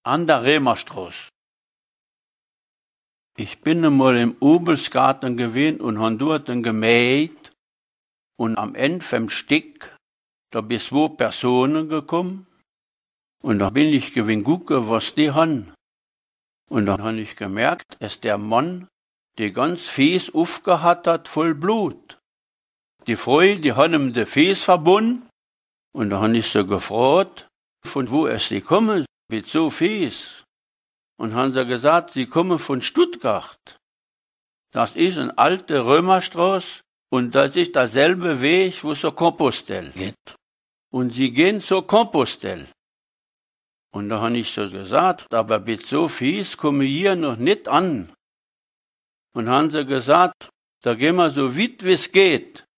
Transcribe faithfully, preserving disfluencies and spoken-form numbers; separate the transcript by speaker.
Speaker 1: an der Römerstraße. Ich bin einmal im Ubelsgarten gewesen und han dort gemäht und am Ende vom Stück, da bis zwei Personen gekommen und da bin ich gewinn gucke, was die han. Und dann han ich gemerkt, es der Mann, der ganz Fies aufgehat hat, voll Blut. Die Frau, die han ihm de Fies verbunden und da han ich so gefragt, von wo es sie kommen, mit so Fies. Und haben sie gesagt, sie kommen von Stuttgart. Das ist eine alte Römerstraße und das ist derselbe Weg, wo zur Compostelle geht. Und sie gehen zur Compostelle. Und da habe ich so gesagt, aber mit so Fies komme ich hier noch nicht an. Und haben sie gesagt, da gehen wir so weit wie es geht.